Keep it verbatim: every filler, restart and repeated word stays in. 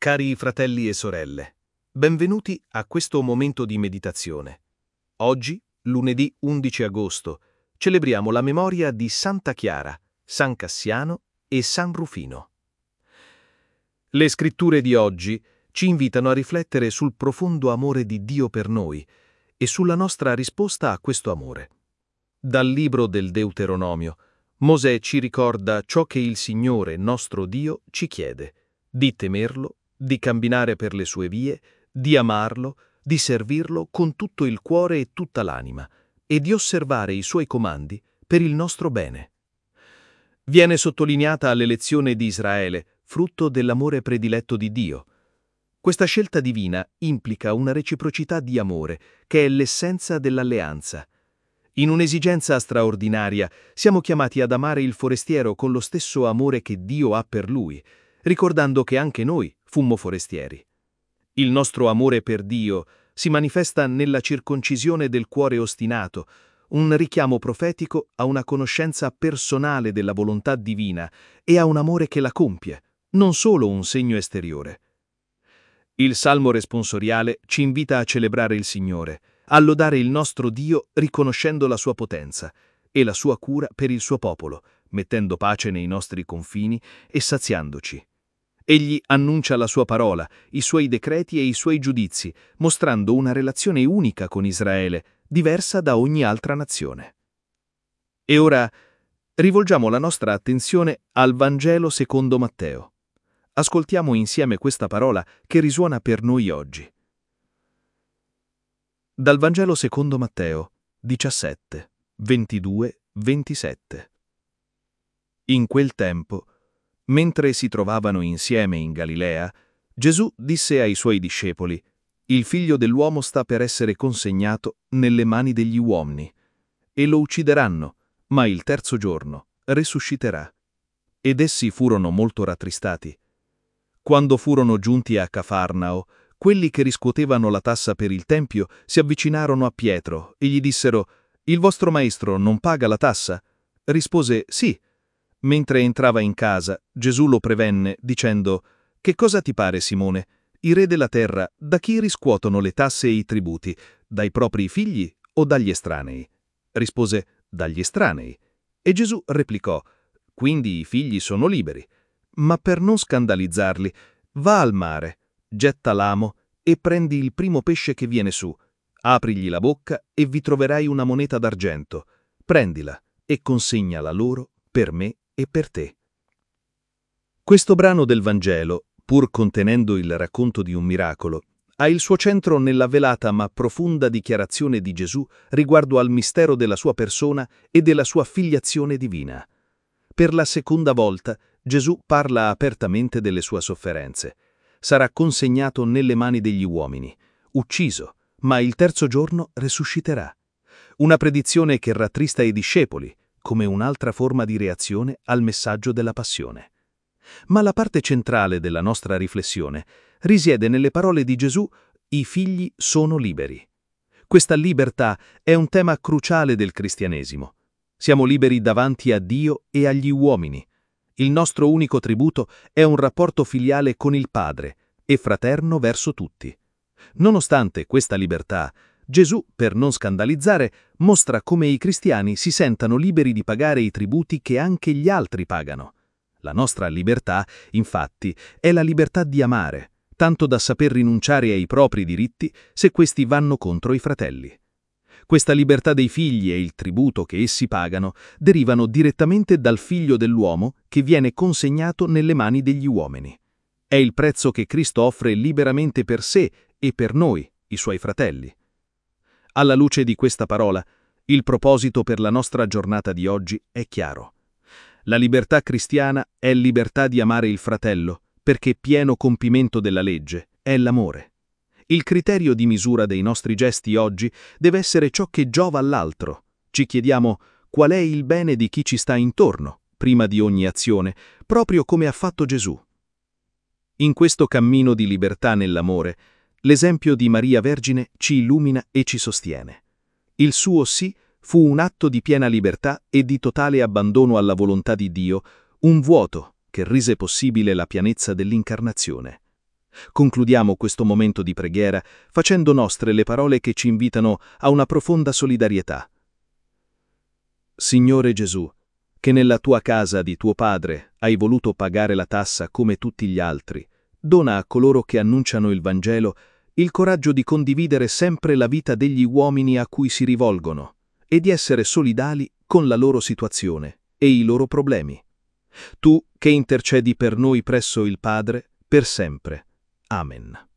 Cari fratelli e sorelle, benvenuti a questo momento di meditazione. Oggi, lunedì undici agosto, celebriamo la memoria di Santa Chiara, San Cassiano e San Rufino. Le scritture di oggi ci invitano a riflettere sul profondo amore di Dio per noi e sulla nostra risposta a questo amore. Dal libro del Deuteronomio, Mosè ci ricorda ciò che il Signore, nostro Dio, ci chiede: di temerlo, di camminare per le sue vie, di amarlo, di servirlo con tutto il cuore e tutta l'anima, e di osservare i suoi comandi per il nostro bene. Viene sottolineata l'elezione di Israele, frutto dell'amore prediletto di Dio. Questa scelta divina implica una reciprocità di amore, che è l'essenza dell'alleanza. In un'esigenza straordinaria, siamo chiamati ad amare il forestiero con lo stesso amore che Dio ha per lui, ricordando che anche noi fummo forestieri. Il nostro amore per Dio si manifesta nella circoncisione del cuore ostinato, un richiamo profetico a una conoscenza personale della volontà divina e a un amore che la compie, non solo un segno esteriore. Il Salmo responsoriale ci invita a celebrare il Signore, a lodare il nostro Dio riconoscendo la sua potenza e la sua cura per il suo popolo, mettendo pace nei nostri confini e saziandoci. Egli annuncia la sua parola, i suoi decreti e i suoi giudizi, mostrando una relazione unica con Israele, diversa da ogni altra nazione. E ora rivolgiamo la nostra attenzione al Vangelo secondo Matteo. Ascoltiamo insieme questa parola che risuona per noi oggi. Dal Vangelo secondo Matteo diciassette, ventidue, ventisette. In quel tempo, mentre si trovavano insieme in Galilea, Gesù disse ai suoi discepoli: «Il figlio dell'uomo sta per essere consegnato nelle mani degli uomini, e lo uccideranno, ma il terzo giorno risusciterà». Ed essi furono molto rattristati. Quando furono giunti a Cafarnao, quelli che riscuotevano la tassa per il tempio si avvicinarono a Pietro e gli dissero: «Il vostro maestro non paga la tassa?» Rispose: «Sì». Mentre entrava in casa, Gesù lo prevenne, dicendo: «Che cosa ti pare, Simone? I re della terra da chi riscuotono le tasse e i tributi? Dai propri figli o dagli estranei?» Rispose: «Dagli estranei». E Gesù replicò: «Quindi i figli sono liberi. Ma per non scandalizzarli, va al mare, getta l'amo e prendi il primo pesce che viene su. Aprigli la bocca e vi troverai una moneta d'argento. Prendila e consegnala loro per me e per te». Questo brano del Vangelo, pur contenendo il racconto di un miracolo, ha il suo centro nella velata ma profonda dichiarazione di Gesù riguardo al mistero della sua persona e della sua filiazione divina. Per la seconda volta, Gesù parla apertamente delle sue sofferenze. Sarà consegnato nelle mani degli uomini, ucciso, ma il terzo giorno risusciterà. Una predizione che rattrista i discepoli, come un'altra forma di reazione al messaggio della passione. Ma la parte centrale della nostra riflessione risiede nelle parole di Gesù: «I figli sono liberi». Questa libertà è un tema cruciale del cristianesimo. Siamo liberi davanti a Dio e agli uomini. Il nostro unico tributo è un rapporto filiale con il Padre e fraterno verso tutti. Nonostante questa libertà, Gesù, per non scandalizzare, mostra come i cristiani si sentano liberi di pagare i tributi che anche gli altri pagano. La nostra libertà, infatti, è la libertà di amare, tanto da saper rinunciare ai propri diritti se questi vanno contro i fratelli. Questa libertà dei figli e il tributo che essi pagano derivano direttamente dal Figlio dell'uomo che viene consegnato nelle mani degli uomini. È il prezzo che Cristo offre liberamente per sé e per noi, i suoi fratelli. Alla luce di questa parola, il proposito per la nostra giornata di oggi è chiaro. La libertà cristiana è libertà di amare il fratello, perché pieno compimento della legge è l'amore. Il criterio di misura dei nostri gesti oggi deve essere ciò che giova all'altro. Ci chiediamo: qual è il bene di chi ci sta intorno, prima di ogni azione, proprio come ha fatto Gesù. In questo cammino di libertà nell'amore, l'esempio di Maria Vergine ci illumina e ci sostiene. Il suo sì fu un atto di piena libertà e di totale abbandono alla volontà di Dio, un vuoto che rese possibile la pienezza dell'incarnazione. Concludiamo questo momento di preghiera facendo nostre le parole che ci invitano a una profonda solidarietà. Signore Gesù, che nella tua casa di tuo Padre hai voluto pagare la tassa come tutti gli altri, dona a coloro che annunciano il Vangelo il coraggio di condividere sempre la vita degli uomini a cui si rivolgono e di essere solidali con la loro situazione e i loro problemi. Tu che intercedi per noi presso il Padre, per sempre. Amen.